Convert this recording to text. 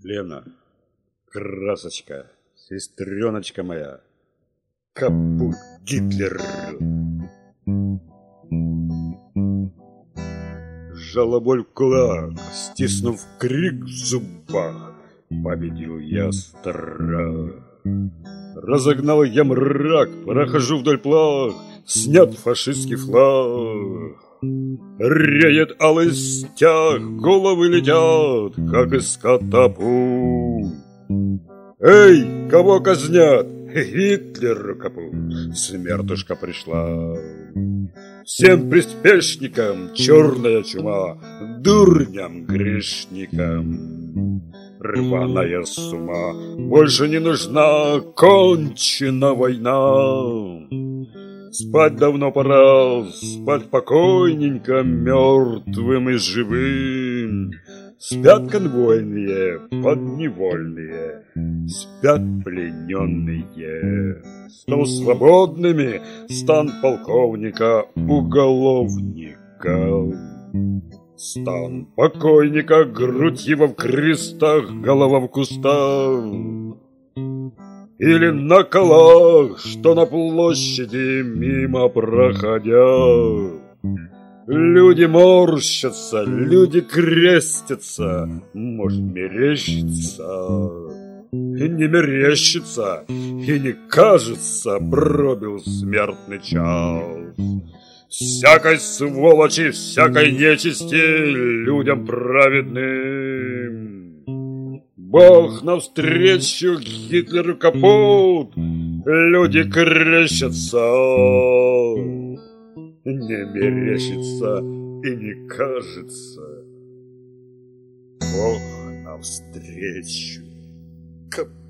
Лена, красочка, сестреночка моя, капут Гитлеру. Сжала боль в кулак, стиснув крик в зубах, победил я страх. Разогнал я мрак, прохожу вдоль плах, снят фашистский флаг. Реет алый стяг, головы летят, как из катапульт. Эй, кого казнят? Гитлеру капут, смертушка пришла. Всем приспешникам черная чума, дурням грешникам. Рваная с ума, больше не нужна, кончена война. Спать давно пора, спать покойненько, мертвым и живым. Спят конвойные, подневольные, спят плененные. Стал свободными стан полковника уголовника. Стан покойника, грудь его в крестах, голова в кустах. Или на колах, что на площади мимо проходя. Люди морщатся, люди крестятся, может, мерещится. И не мерещится, и не кажется, пробил смертный час. Всякой сволочи, всякой нечисти, людям праведным. Бог навстречу Гитлеру капут, люди крещатся. Не мерещится и не кажется. Бог навстречу капут.